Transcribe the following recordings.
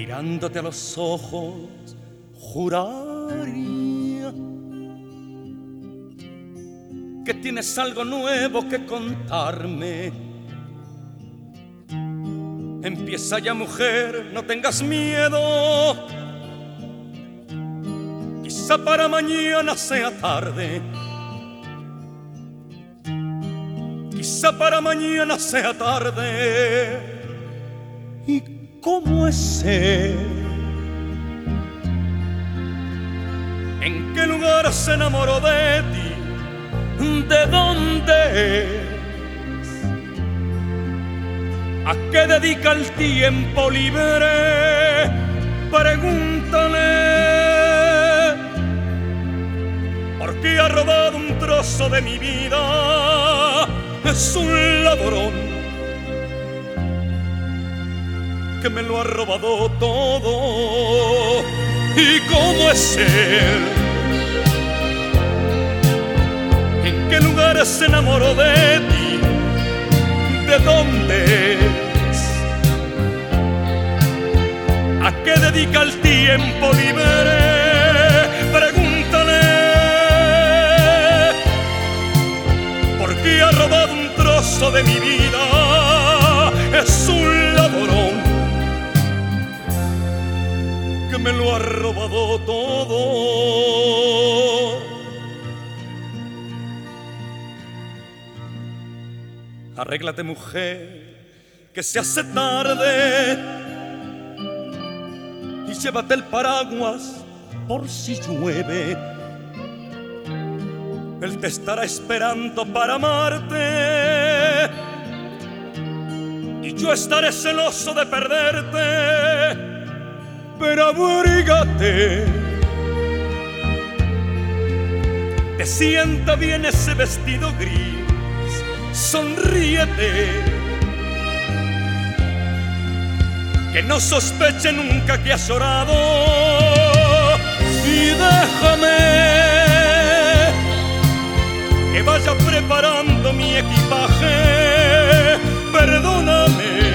mirándote a los ojos, juraría que tienes algo nuevo que contarme. Empieza ya, mujer, no tengas miedo. Quizá para mañana sea tarde. Quizá para mañana sea tarde. ¿Y cómo es él? ¿En qué lugar se enamoró de ti? ¿De dónde es? ¿A qué dedica el tiempo libre? Pregúntale. ¿Por qué ha robado un trozo de mi vida? Es un ladrón que me lo ha robado todo. ¿Y cómo es él? ¿En qué lugar se enamoró de ti? ¿De dónde es? ¿A qué dedica el tiempo libre? Pregúntale. ¿Por qué ha robado un trozo de mi vida? Es un ladrón que me lo ha robado todo. Arréglate, mujer, que se hace tarde, y llévate el paraguas por si llueve. Él te estará esperando para amarte, y yo estaré celoso de perderte. Pero abrígate, te sienta bien ese vestido gris. Sonríete, que no sospeche nunca que has llorado. Y déjame que vaya preparando mi equipaje. Perdóname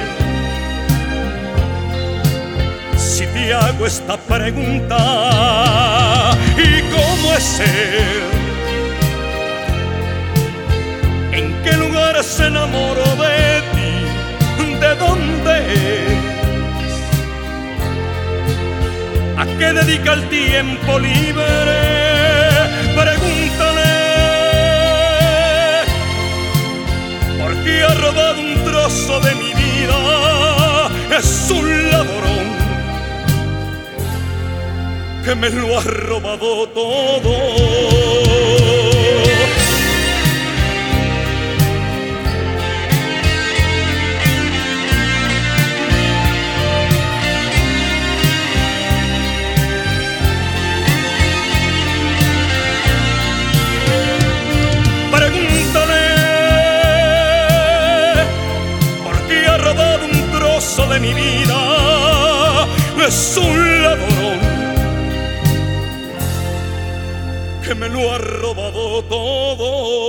si te hago esta pregunta. ¿Y cómo es él? ¿En qué lugar se enamoró de ti? ¿De dónde es? ¿A qué dedica el tiempo libre? Pregúntale. ¿Por qué ha robado un trozo de mi vida? Es un ladrón que me lo ha robado todo. De mi vida es un ladrón que me lo ha robado todo.